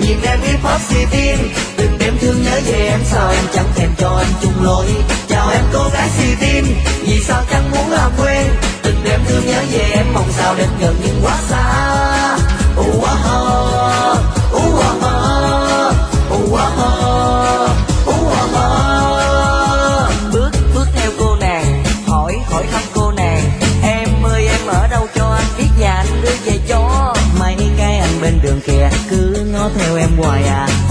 nhìn em hip hop si tin, từng đêm thương nhớ về em sao em chẳng thèm cho anh chung lối. Chào em cô gái si tin, vì sao chẳng muốn làm quen, từng đêm thương nhớ về em mong sao đến gần nhưng quá xa. Bước bước theo cô nàng, hỏi thăm cô nàng, em ơi em ở đâu cho anh biết và anh đưa về cho. Mấy cái anh bên đường kìa cứ ngó theo em hoài à.